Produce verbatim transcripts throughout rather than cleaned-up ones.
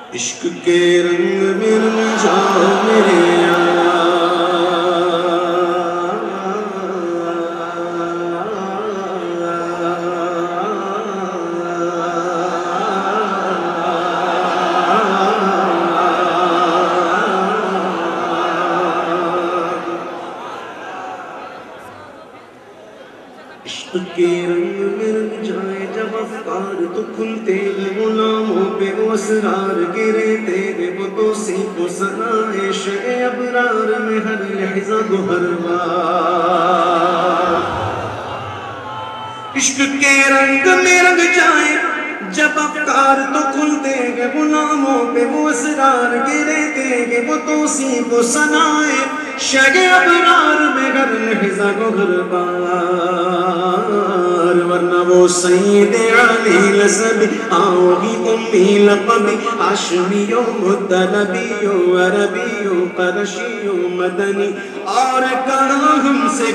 عشق کے رنگ میں رنگ جاؤ میرے عشق کے رنگ میں رنگ جائے جب افکار تو کھلتے گے غلاموں پہ وہ اسرار گرے تیرے وہ توصیف و ثنائے شہ ابرار میں ہر لحظہ کو ہر بار عشق کے رنگ میں رنگ جائے جب افکار تو کھلتے گے غلاموں پہ وہ اسرار گرے تیرے وہ توصیف و ثنائے شہ ابرار میں ہر لحظہ کو ہر بار ورنہ وہ سید علی لسبی آؤگی امی لقبی ہاشمیو مطلبیو عربیو قرشیو مدنی اور کہاں ہم سے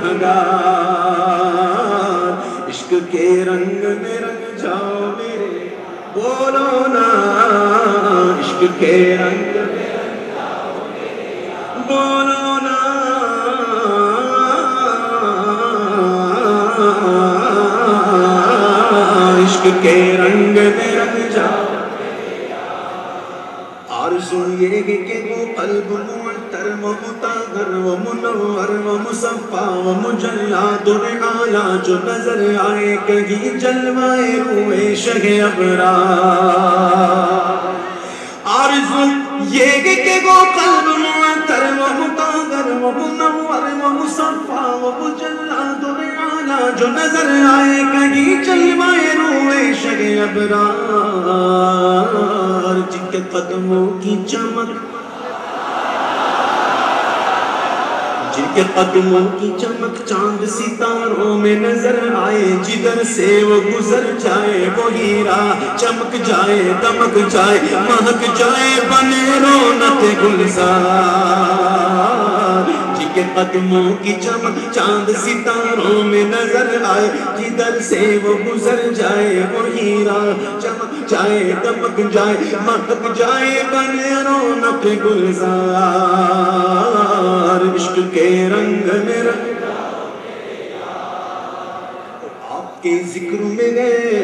گنہگار عشق کے رنگ میں رنگ جاؤ میرے بولو نا عشق کے رنگ میں رنگ جاؤ میرے بولو نا عشق کے رنگ میں رنگ جاؤ آرزو یہ کہ وہ قلب معطر و مطہر و منور و مصفا و مجلاد و اعلیٰ جو نظر آئے کہیں جلوائے روئے شہ ابرار آرزو یہ کہ وہ قلب معطر و مطہر و منور و مصفا و مجلاد و اعلیٰ جو نظر آئے کہیں جلوائے روئے شہ ابرار جن کے قدموں کی چمک جن کے قدموں کی چمک چاند ستاروں میں نظر آئے جدھر سے وہ گزر جائے وہ ہیرا چمک جائے دمک جائے مہک جائے بنے رونق گلزار جن کے قدموں کی چمک چاند ستاروں میں نظر آئے جدھر سے وہ گزر جائے وہ ہیرا چمک جائے دمک جائے مہک جائے بنے رونق گلزار عشق کے رنگ میں رنگ آپ کے ذکر میں گئے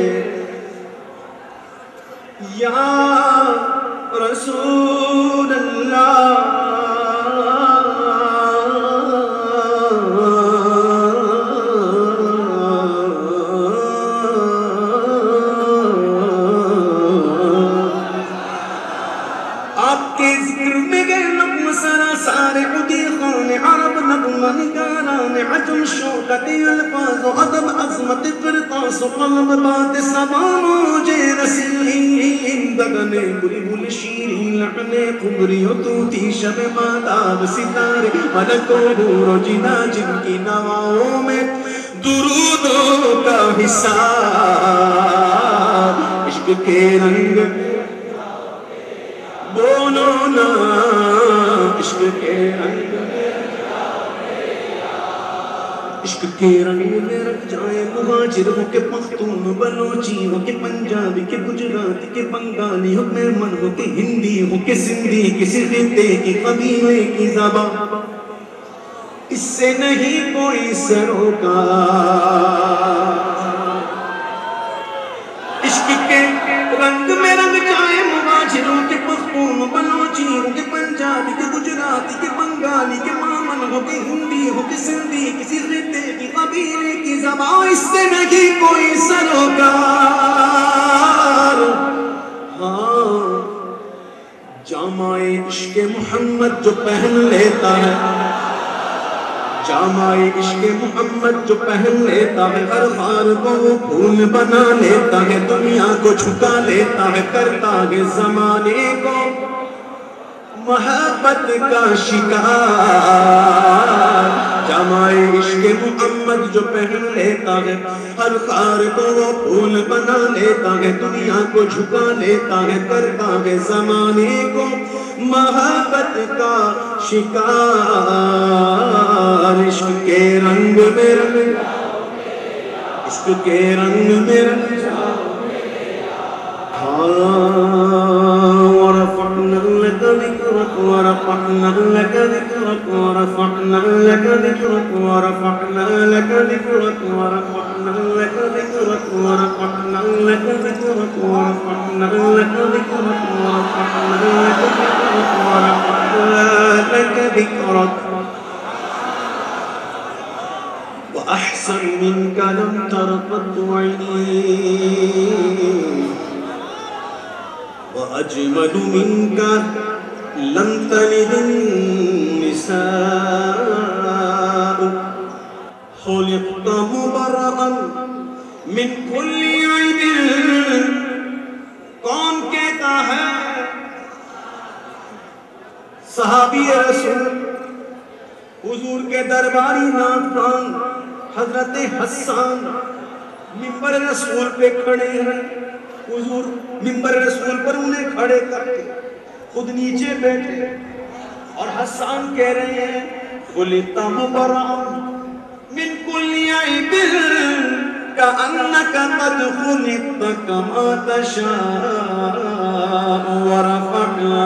یا رسول اللہ آپ کے ذکر میں گئے نظم سراسار خودی خان عرب نظم نگاران عجم شوکت الفاظ و ادب عظمت قرطاس و قلب بات سبا موجے رسیم دگنے بلبل شیرین لحنے قبری و توتی شب ماداب ستارے ملک و حور و جنا جن کی نواؤں میں درودوں کا حساب عشق کے رنگ بولو نا عشق کے رنگ عشق کے رنگ میں رنگ جائے مہاجر ہو کے پختون بلوچی ہو کے پنجابی کے گجراتی کے بنگالی ہو میمن ہو کے ہندی ہو کے سندھی کسی خطے کی قبیلے کی زبان اس سے نہیں کوئی سروکار عشق کے رنگ میں رنگ جائے مہاجروں کے پختون بلوچیوں کے پنجابی کے گجراتی کے بنگالی کے مامن ہو کے ہندی ہو کے سندھی کسی خطے کی قبیلے کی زبان اس سے نہیں کوئی سروکار ہاں جامع عشق محمد جو پہن لیتا ہے جامع عشق محمد جو پہن لیتا ہے ہر خار کو وہ پھول بنا لیتا ہے دنیا کو جھکا لیتا ہے کرتا ہے زمانے کو محبت کا شکار جامع عشق محمد جو پہن لیتا ہے ہر خار کو وہ پھول بنا لیتا ہے دنیا کو جھکا لیتا ہے کرتا ہے زمانے کو محبت کا شکار عشق کے رنگ میں رنگ عشق کے رنگ میں رنگ ہاں ورفعنا لك ذكرك ورفعنا لك ذكرك ورفعنا لك ذكرك وأحسن منك لم تر قط عيني وأجمل منك لم تلد النساء خلقت مبرأ من كل عيب کون کہتا ہے صحابی رسول حضور کے درباری ناطقان حضرت حسان منبر رسول پہ کھڑے ہیں حضور منبر رسول پر انہیں کھڑے کر کے خود نیچے بیٹھے اور حسان کہہ رہے ہیں خلقت مبرأ من كل عيب كأنك قد خلقت كما تشاء ورفعنا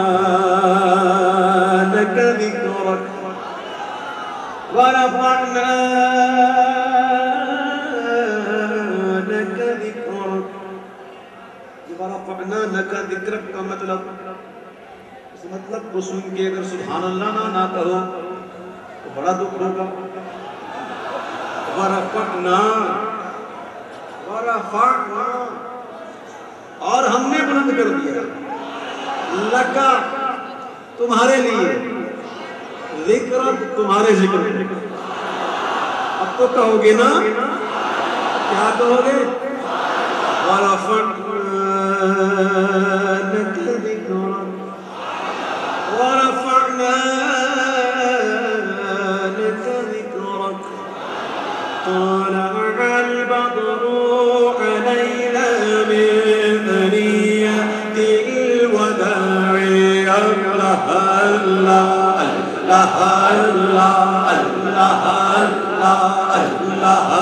لك ذكرك ورفعنا لك ذكرك ورفعنا لك ذكرك کا مطلب اس مطلب کو سن کے اگر سبحان اللہ نہ نہ کرو تو بڑا دکھ ہوگا ورفعنا ورفعنا اور ہم نے بلند کر دیا لکا تمہارے لیے ذکر تمہارے ذکر اب تو کہو گے نا کیا کہو گے ورفعنا لك ذکرک ورفعنا لك ذکرک طلع البدر علينا من ثنيات الوداع الله الله الله الله الله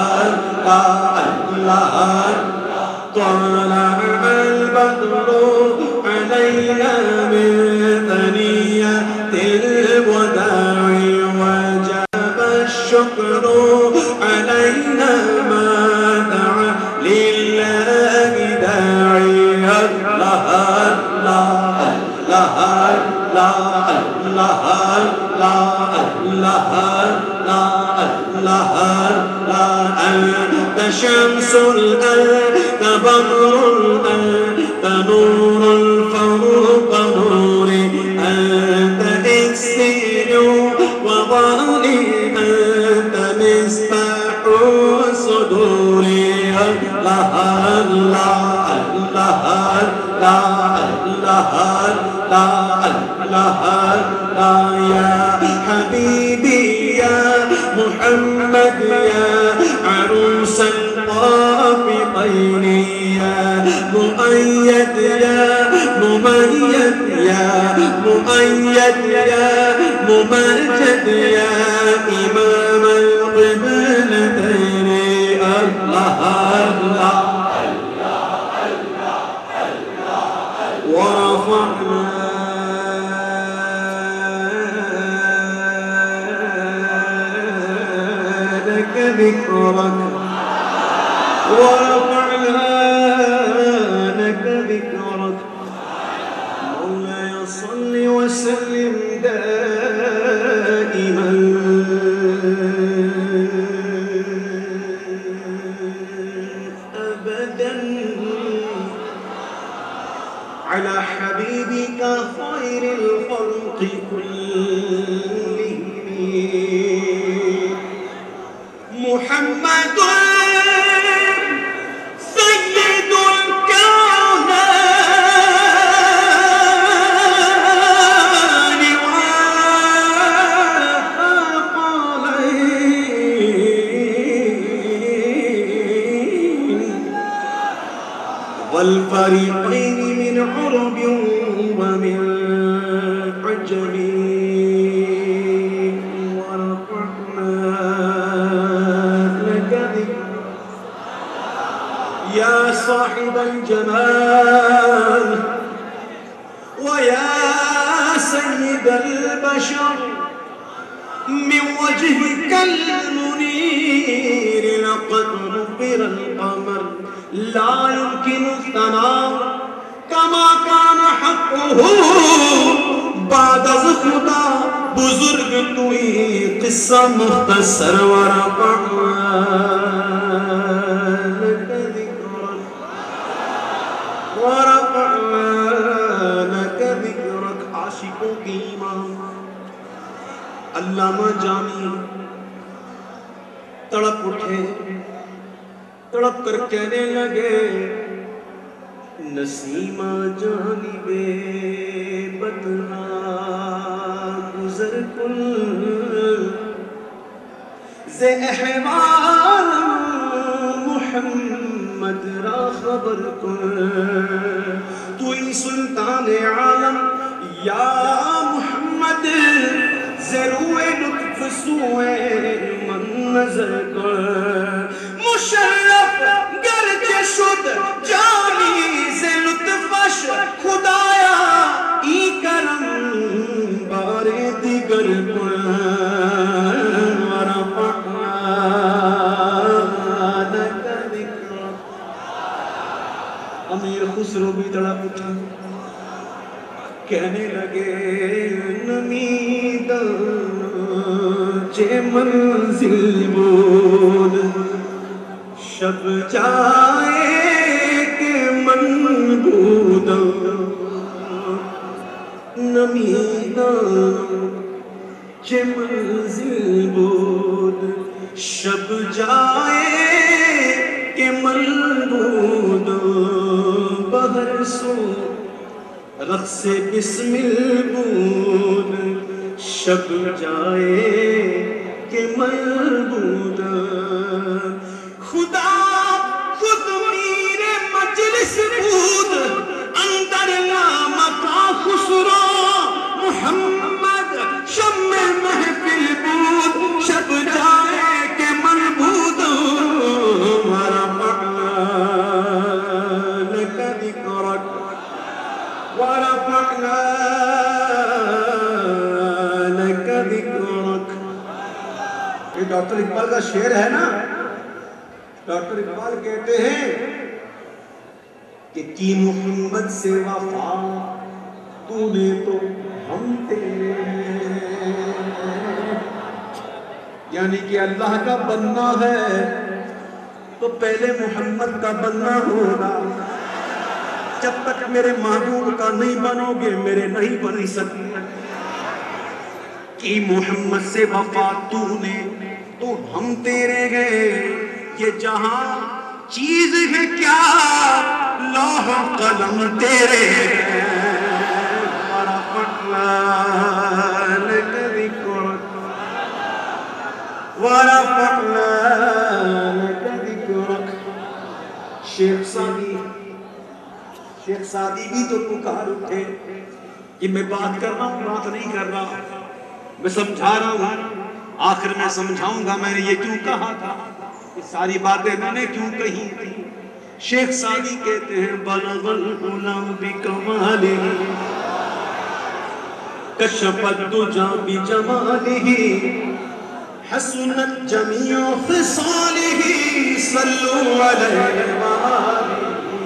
الله طلع البدر علينا من ثنيات الوداع وجب الشكر علينا ما دعا لله داعي الله الله الله الله الله الله الله الله أنت شمس أنت بدر أنت نور فوق نور أنت إكسير وضالي أنت مصباح صدور الله الله الله الله الله الله الله يا حبيبي يا محمد يا عروس الطافقين يا مؤيد يا مميد يا مؤيد يا ممجد يا إمام القبلتين الله الله ورفعنا لك ذكرك ورفعنا لك ذكرك مولاي صل وسلم دائما أبدا على حبيبك خير الخلق كلهم محمد سيد الكونين والثقلين والفريقين من عرب ومن عجم ورفعنا لك ذكرك يا صاحب الجمال ويا سيد البشر من وجهك المنير لقد نبر القمر لا يمكن الثناء بعد از خدا بزرگ توی قصہ مختصر ورفعنا لك ذکرک ورفعنا لك ذکرک. عاشقوں کی امام علامہ جامی تڑپ اٹھے، تڑپ کر کہنے لگے نسیمہ جانب بدہا گزر کن زِ احوال محمد را خبر کن. توئی سلطان عالم یا محمد ضروع لطف سوئے من نظر کر. مشرف گرچہ شد جانی ز لطفش خدایا ای کرم بار دیگر کن. ورفعنا لك ذکرک. امیر خسرو بھی تڑپ اٹھا، کہنے لگے نمیدان چے منزل بود شب جائے کہ من بودا. نمیدان چے منزل بود شب جائے کہ من بودا. بہر سو رقص بسمل بود شب جائے کہ مربود. خدا خود میر مجلس بود اندر نامتا خسرو محمد شم محفل بود شب جائے کہ مربود. ورفعنا لك ذکرک ورفعنا لك ذکرک. یہ ڈاکٹر اقبال کا شعر ہے نا. ڈاکٹر اقبال کہتے ہیں کہ کی محمد سے وفا تو نے تو ہم تیرے. یعنی کہ اللہ کا بننا ہے تو پہلے محمد کا بننا ہوگا. جب تک میرے محبوب کا نہیں بنو گے میرے نہیں بن سکتے. کہ محمد سے وفا تو نے تو ہم تیرے گئے. یہ جہاں چیز ہے کیا لوح قلم تیرے. ورفعنا لك ذکرک ورفعنا لك ذکرک. شیخ سعدی شیخ سعدی بھی تو پکار اٹھے کہ میں بات کر رہا ہوں، بات نہیں کر رہا، میں سمجھا رہا ہوں. آخر میں سمجھاؤں گا میں نے یہ کیوں کہا تھا، یہ ساری باتیں میں نے کیوں کہی تھی. شیخ سعدی کہتے ہیں بلغ العلا بکمالہ کشف الدجا بجمالہ حسنت جمیع خصالہ صلوا علیہ وآلہ.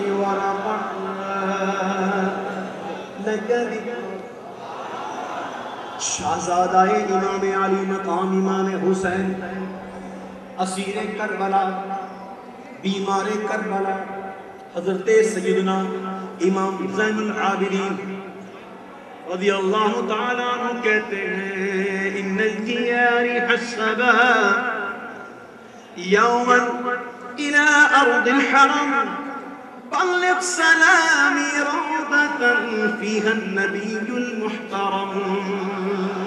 شہزادہ امام علی مقام امام حسین اسیر کربلا بیمار کربلا حضرت سیدنا امام زین العابدین رضی اللہ تعالیٰ عنہ کہتے ہیں ان الدیار حسبا یوما الى ارض الحرم بلغ سلامي روضة فيها النبي المحترم.